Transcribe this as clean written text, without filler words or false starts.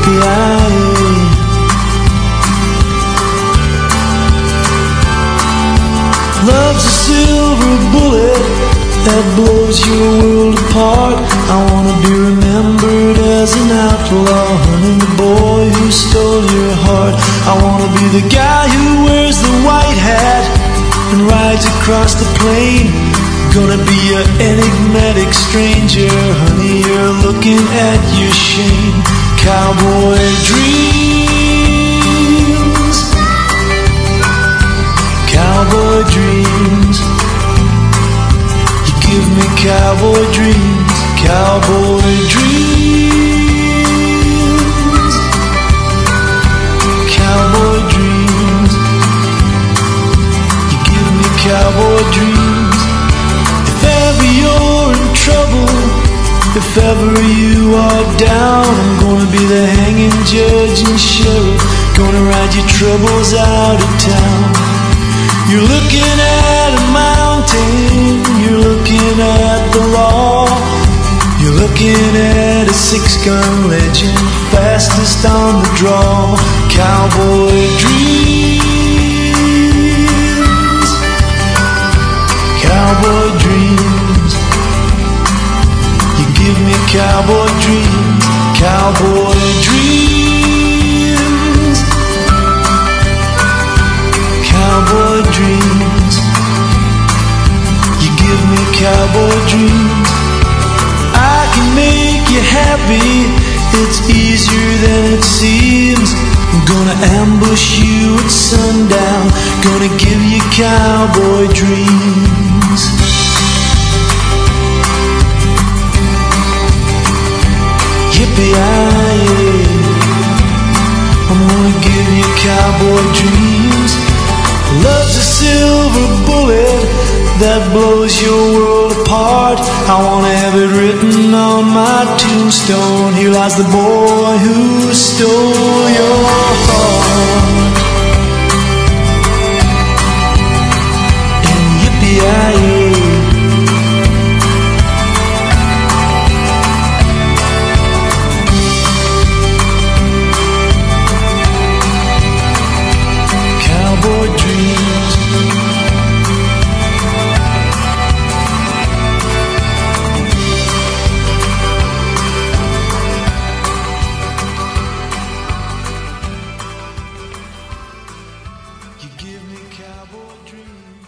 Yippee-yi-yay. Love's a silver bullet that blows your world apart. I wanna be remembered as an outlaw, hunting the boy who stole your heart. I wanna be the guy who wears the white hat and rides across the plain. Gonna be an enigmatic stranger, honey, you're looking at your shame. Cowboy dreams, cowboy dreams. You give me cowboy dreams, cowboy dreams, cowboy dreams. You give me cowboy dreams. If ever you're in trouble, if ever you are down, I'm gonna be the hanging judge and sheriff, gonna ride your troubles out of town. You're looking at a mountain, you're looking at the law, you're looking at a six-gun legend, fastest on the draw. Cowboy dreams, cowboy dreams. You give me cowboy dreams, cowboy dreams, cowboy dreams. You give me cowboy dreams. I can make you happy, it's easier than it seems. I'm gonna ambush you at sundown, gonna give you cowboy dreams. Yippee-yi-yay. I'm gonna give you cowboy dreams. Love's a silver bullet that blows your world apart. I wanna have it written on my tombstone. Here lies the boy who stole your heart. And yippee-yi-yay. Cowboy dreams. You give me cowboy dreams.